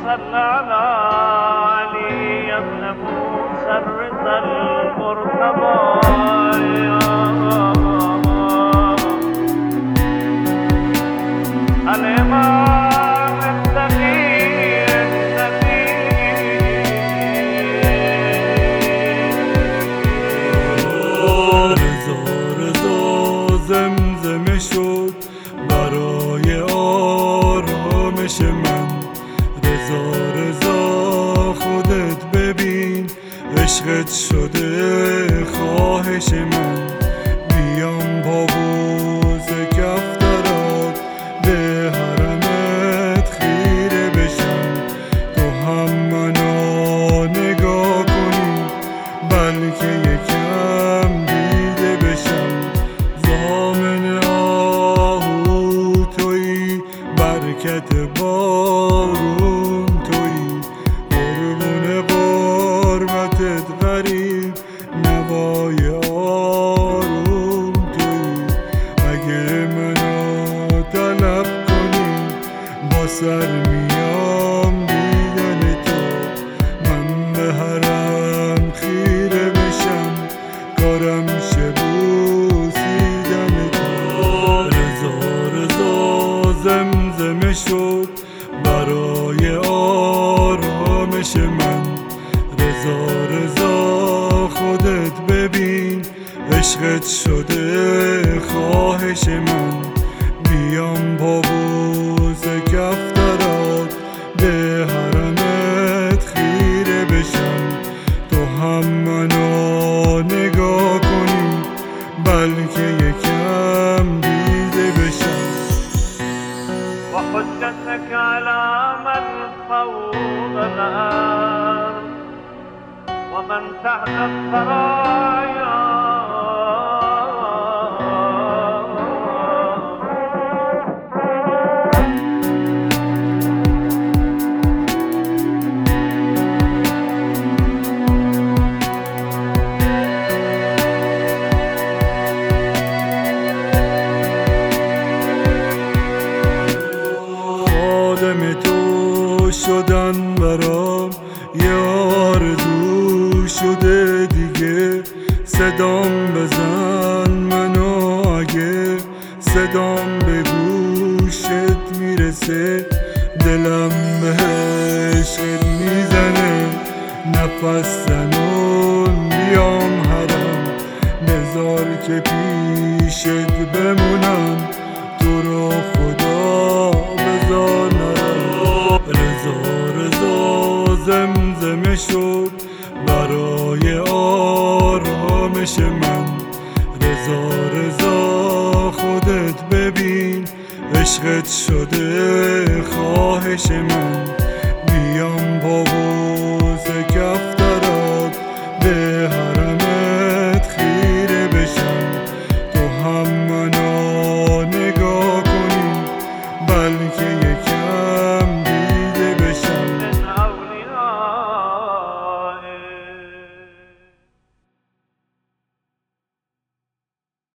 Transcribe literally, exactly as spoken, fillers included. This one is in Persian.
صل على علي ابن موسى الرضا المرتضى الإمام التقي التقي رضا رضا زمزمه شد برای آرامش من. رضا رضا خودت ببین عشقت شده خواهش من. بیام با بوز کفترات به حرمت خیره بشم. تو هم منو نگاه کنی بلکه یکم دیده بشم. ضامن آهو تویی برکت بارون تویی. قربون قربتت غریب نوای آروم تویی. اگه منو طلب کنی با سر میام دیدن تو. من به حرم خیره بشم کارم شه بوسیدن تو. رضا رضا زمزمه شد برای آرامش من. رضا رضا خودت ببین عشقت شده خواهش من. بیام با بوز کفترات به حرمت خیره بشم. تو هم منو نگاه کنی بلکه یکم دیده بشم. وحجتك على من فوق الأرض ومن تحت الثرايا. خادم تو شدن برام یه آرزو شده دیگه. صدام بزن منو اگه صدام به گوشت میرسه. دلم به عشقت میزنه نفس زنون بیام حرم. نزار که پیشت بمونم تو رو خدا بذار نرم. رضا رضا زمزمه شد برای آرامش من. رضا رضا خودت ببین عشقت شده خواهش من. بیام با